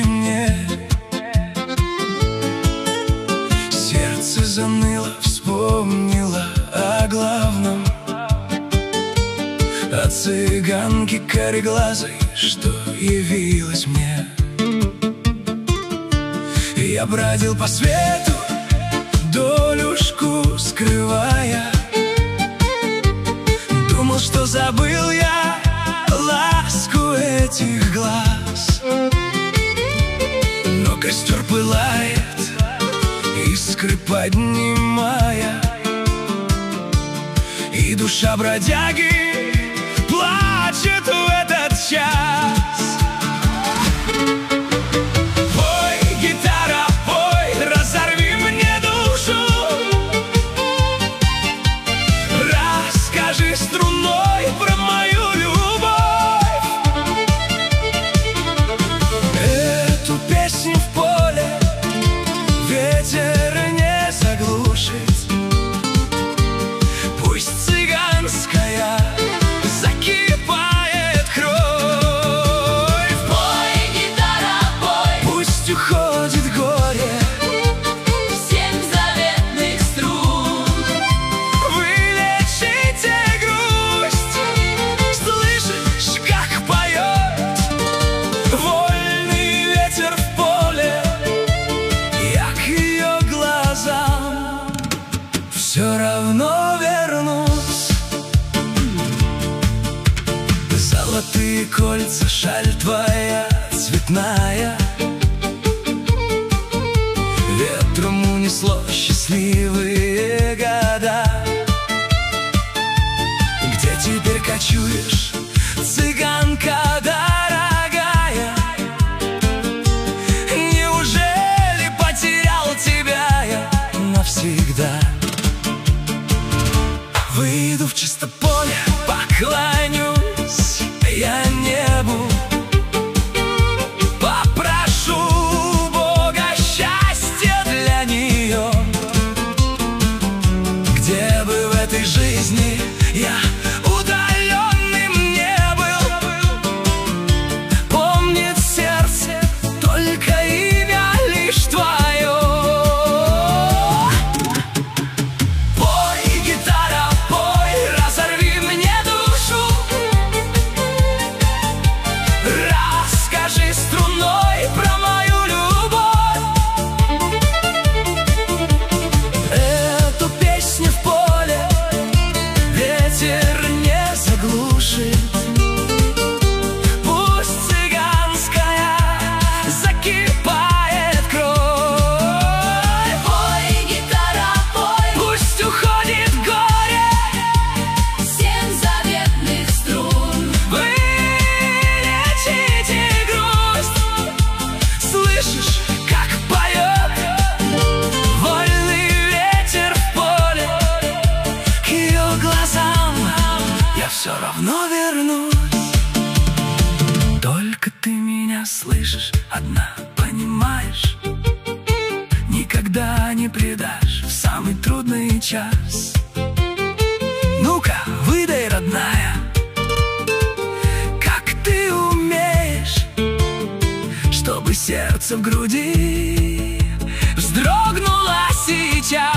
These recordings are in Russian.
мне. Сердце заныло, вспомнило о главном, о цыганке кореглазой, что явилась мне. Я бродил по свету, долюшку скрывая, думал, что забыл я ласку этих глаз. Но костер пылает, искры поднимая, и душа бродяги плачет в этот час. Струной про мою любовь, эту песню в поле ветер не заглушит. Пусть цыганская закипает кровь. Пой, гитара, пой, пусть уходит горе, 7 заветных струн. Все равно вернусь. Золотые кольца, шаль твоя цветная, ветром унесло счастливые года. Где теперь кочуешь, цыганка дорогая? Неужели потерял тебя я навсегда? Выйду в чисто поле, поклонюсь я небу, попрошу Бога счастья для нее. Где бы в этой жизни я удаленным не был, помнит сердце только имя лишь твое. Все равно вернусь. Только ты меня слышишь, одна понимаешь, никогда не предашь в самый трудный час. Ну-ка, выдай, родная, как ты умеешь, чтобы сердце в груди вздрогнуло сейчас.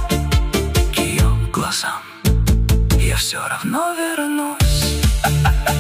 все равно вернусь.